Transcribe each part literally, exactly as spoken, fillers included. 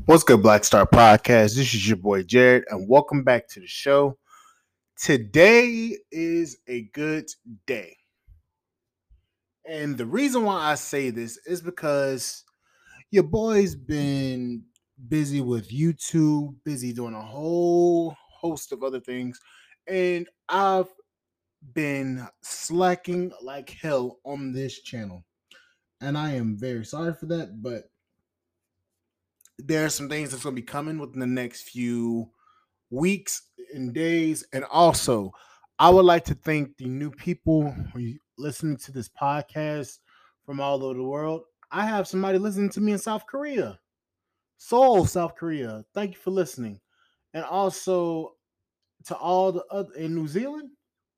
What's good, Black Star Podcast? This is your boy Jared, and welcome back to the show. Today is a good day. And the reason why I say this is because your boy's been busy with YouTube, busy doing a whole host of other things, and I've been slacking like hell on this channel. And I am very sorry for that, but there are some things that's going to be coming within the next few weeks and days. And also, I would like to thank the new people who listening to this podcast from all over the world. I have somebody listening to me in South Korea, Seoul, South Korea. Thank you for listening. And also to all the other in New Zealand,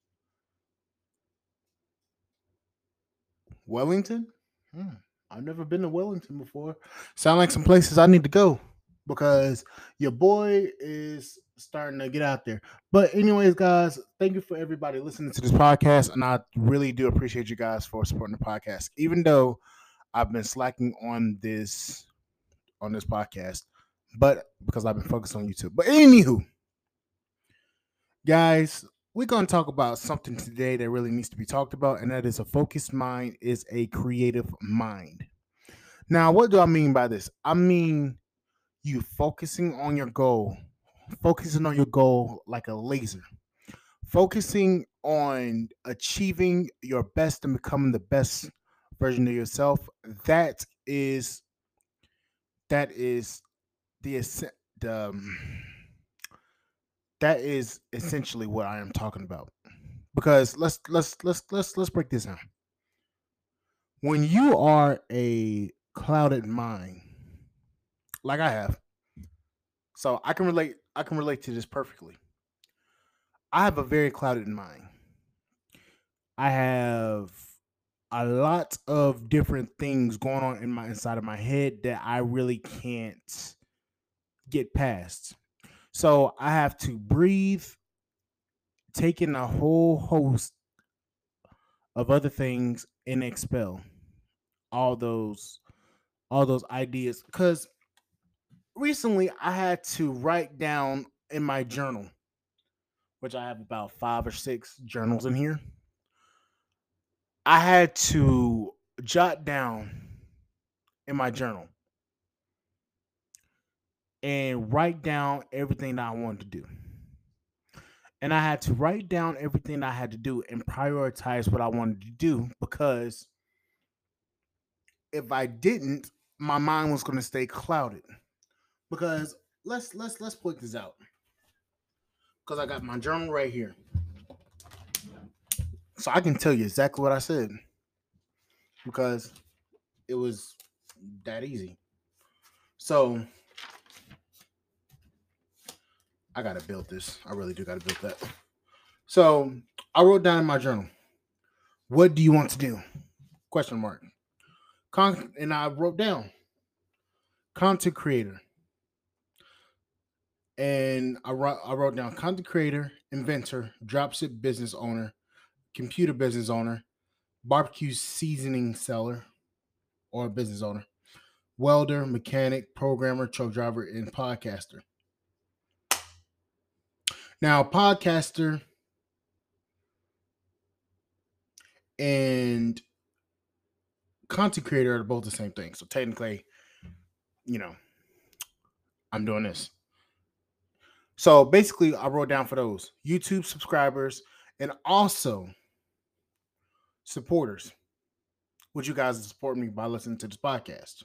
Wellington. Hmm. I've never been to Wellington before. Sound like some places I need to go because your boy is starting to get out there. But anyways, guys, thank you for everybody listening to this podcast, and I really do appreciate you guys for supporting the podcast. Even though I've been slacking on this on this podcast, but because I've been focused on YouTube. But anywho, guys, we're going to talk about something today that really needs to be talked about, and that is a focused mind is a creative mind. Now, what do I mean by this? I mean you focusing on your goal, focusing on your goal like a laser, focusing on achieving your best and becoming the best version of yourself. That is that is the the um, that is essentially what I am talking about. Because let's let's let's let's let's break this down. When you are a clouded mind, like I have, so I can relate I can relate to this perfectly. I have a very clouded mind. I have a lot of different things going on in my inside of my head that I really can't get past. So I have to breathe, take in a whole host of other things and expel all those all those ideas. Because recently I had to write down in my journal, which I have about five or six journals in here. I had to jot down in my journal and write down everything that I wanted to do. And I had to write down everything I had to do and prioritize what I wanted to do, because if I didn't, my mind was going to stay clouded. Because let's let's let's point this out. Because I got my journal right here. So I can tell you exactly what I said. Because it was that easy. So I gotta build this. I really do gotta build that. So I wrote down in my journal, what do you want to do? Question mark. Con- and I wrote down content creator. And I wrote, I wrote down content creator, inventor, dropship business owner, computer business owner, barbecue seasoning seller or business owner, welder, mechanic, programmer, truck driver, and podcaster. Now, podcaster and content creator are both the same thing. So technically, you know, I'm doing this. So basically, I wrote down for those YouTube subscribers and also supporters. Would you guys support me by listening to this podcast?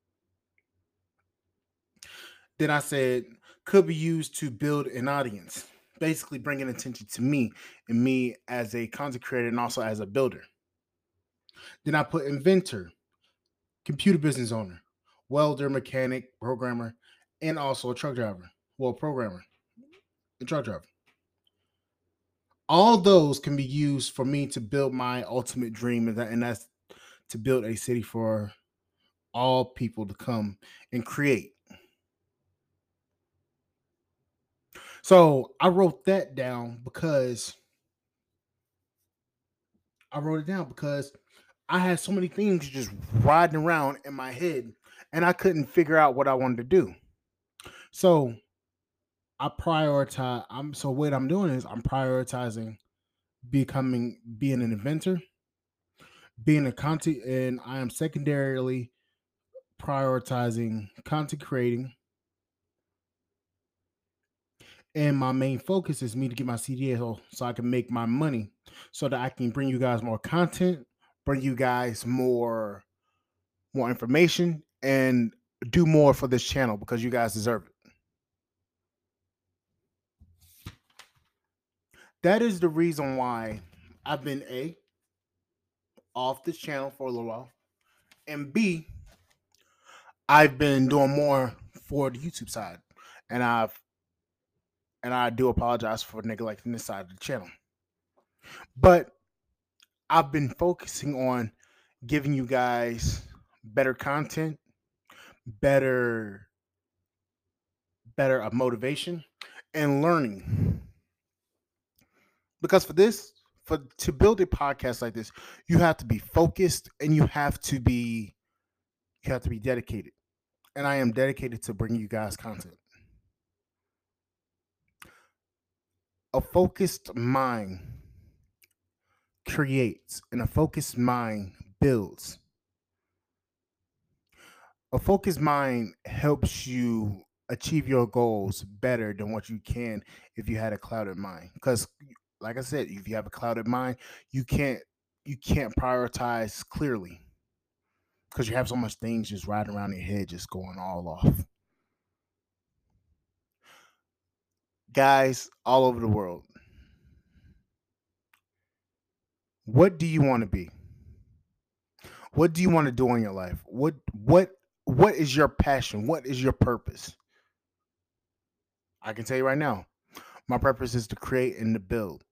Then I said could be used to build an audience, basically bringing attention to me and me as a content creator and also as a builder. Then I put inventor, computer business owner, welder, mechanic, programmer, and also a truck driver. Well, programmer and truck driver. All those can be used for me to build my ultimate dream, and, that, and that's to build a city for all people to come and create. So I wrote that down because I wrote it down because I had so many things just riding around in my head and I couldn't figure out what I wanted to do. So I prioritize. I'm so what I'm doing is I'm prioritizing becoming being an inventor, being a content, and I am secondarily prioritizing content creating. And my main focus is me to get my C D A so, so I can make my money so that I can bring you guys more content, bring you guys more more information, and do more for this channel because you guys deserve it. That is the reason why I've been A, off this channel for a little while, and B, I've been doing more for the YouTube side. And I've and I do apologize for neglecting this side of the channel. But I've been focusing on giving you guys better content, better better uh, motivation, and learning. Because for this, for to build a podcast like this, you have to be focused and you have to be you have to be dedicated. And I am dedicated to bringing you guys content. A focused mind creates, and a focused mind builds. A focused mind helps you achieve your goals better than what you can if you had a clouded mind. Because, like I said, if you have a clouded mind, you can't you can't prioritize clearly because you have so much things just riding around your head, just going all off. Guys all over the world, what do you want to be? What do you want to do in your life? What what what is your passion? What is your purpose? I can tell you right now, my purpose is to create and to build.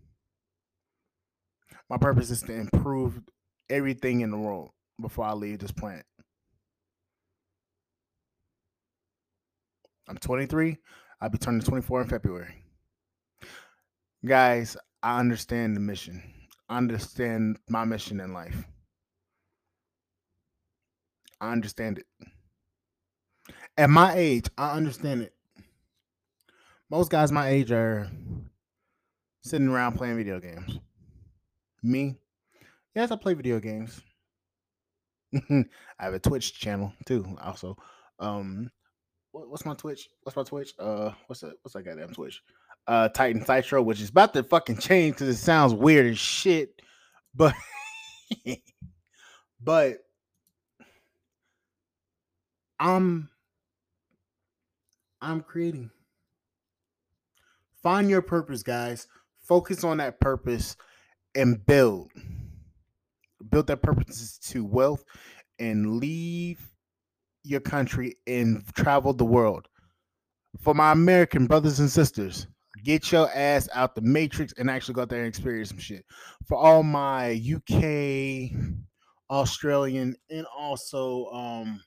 My purpose is to improve everything in the world before I leave this planet. I'm twenty-three. I'll be turning twenty-four in February. Guys, I understand the mission. I understand my mission in life. I understand it. At my age, I understand it. Most guys my age are sitting around playing video games. Me, yes, I play video games. I have a Twitch channel too. Also, um, what, what's my Twitch? What's my Twitch? Uh, what's that? What's that goddamn Twitch? Uh, Titan Nitro, which is about to fucking change because it sounds weird as shit. But, but I'm I'm creating. Find your purpose, guys. Focus on that purpose and build. Build that purpose to wealth and leave your country and travel the world. For my American brothers and sisters, get your ass out the matrix and actually go out there and experience some shit. For all my U K, Australian, and also um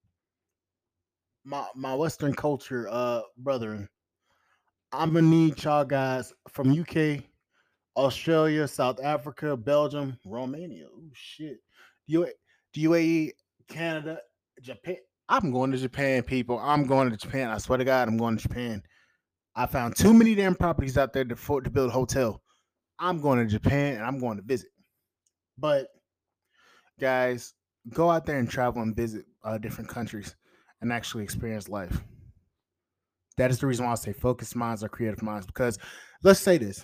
my my Western culture uh brethren, I'm gonna need y'all guys from U K, Australia, South Africa, Belgium, Romania. Oh shit. U- the U A E, Canada, Japan. I'm going to Japan, people. I'm going to Japan. I swear to God, I'm going to Japan. I found too many damn properties out there to, for, to build a hotel. I'm going to Japan and I'm going to visit. But guys, go out there and travel and visit uh, different countries and actually experience life. That is the reason why I say focused minds are creative minds. Because let's say this: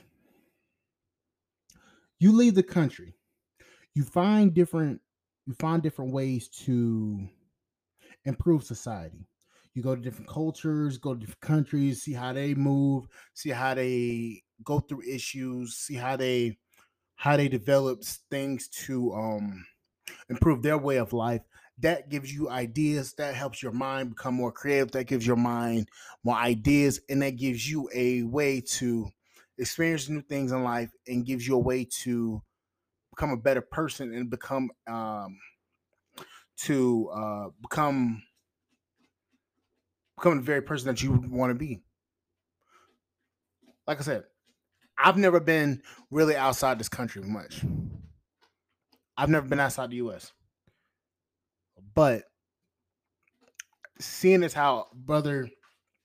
you leave the country, you find different, you find different ways to improve society. You go to different cultures, go to different countries, see how they move, see how they go through issues, see how they how they develop things to um improve their way of life. That gives you ideas, that helps your mind become more creative, that gives your mind more ideas, and that gives you a way to experience new things in life and gives you a way to become a better person and become um to uh become become the very person that you want to be. Like I said, I've never been really outside this country much. I've never been outside the U S. But seeing as how brother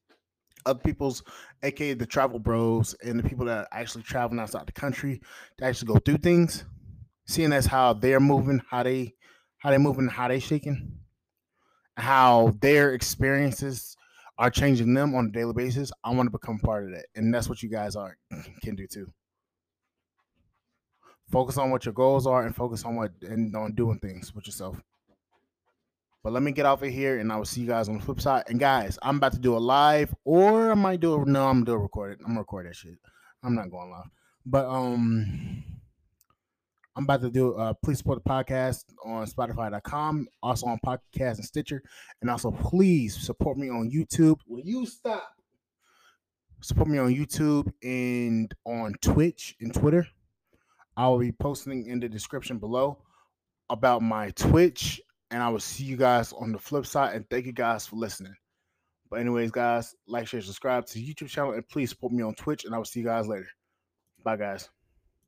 other people's, aka the travel bros and the people that are actually traveling outside the country to actually go through things, seeing as how they're moving, how they how they moving, how they shaking, how their experiences are changing them on a daily basis. I want to become part of that, and that's what you guys are can do too. Focus on what your goals are and focus on what and on doing things with yourself. But let me get off of here, and I will see you guys on the flip side. And guys, I'm about to do a live, or I might do it. No, I'm gonna do a recorded. I'm gonna record that shit. I'm not going live, but um, I'm about to do. Uh, please support the podcast on Spotify dot com, also on Podcast and Stitcher, and also please support me on YouTube. Will you stop? Support me on YouTube and on Twitch and Twitter. I will be posting in the description below about my Twitch, and I will see you guys on the flip side. And thank you guys for listening. But anyways, guys, like, share, subscribe to the YouTube channel, and please support me on Twitch, and I will see you guys later. Bye, guys.